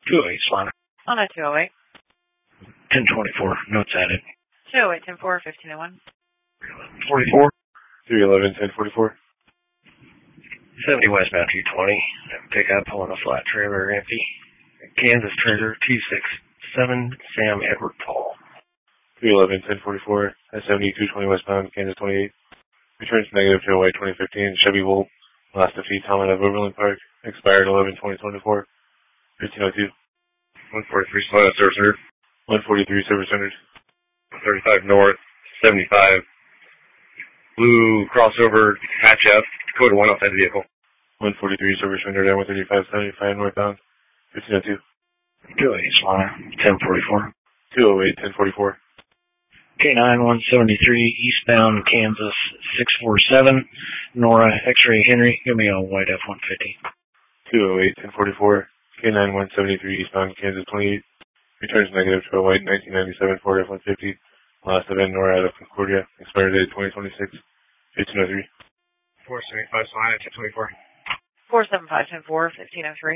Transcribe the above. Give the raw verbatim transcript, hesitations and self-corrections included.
two oh eight, Solana. Solana two oh eight. ten twenty-four, notes added. two oh eight, ten four, fifteen oh one. forty-four. three eleven, ten forty-four. seventy westbound two twenty. Pickup on a flat trailer empty. Kansas trailer two six seven, Sam Edward Paul. three eleven, ten forty-four. S seventy, two twenty westbound, Kansas twenty-eight. Returns negative to Hawaii twenty fifteen. Chevy Volt. Last defeat, Talmud of Overland Park. Expired eleven twenty twenty-four. fifteen oh two. one forty-three Solana Service Center. one forty-three Service Center. thirty-five North, seventy-five. Blue crossover, hatch up, Dakota one outside the vehicle. one forty-three Service Center, down one thirty-five seventy-five northbound. fifteen oh two. two oh eight, Solana. ten forty-four. two oh eight, ten forty-four. K nine one seventy-three, eastbound Kansas six four seven, Nora, X-ray Henry, give me a white F one fifty. two oh eight, ten forty-four, K nine one seventy-three, eastbound Kansas twenty-eight, returns negative to a white nineteen ninety-seven Ford F one fifty, last event Nora out of Concordia, expired date twenty twenty-six, fifteen oh three. four seventy-five Solana, ten twenty-four. four seven five, ten four, fifteen oh three.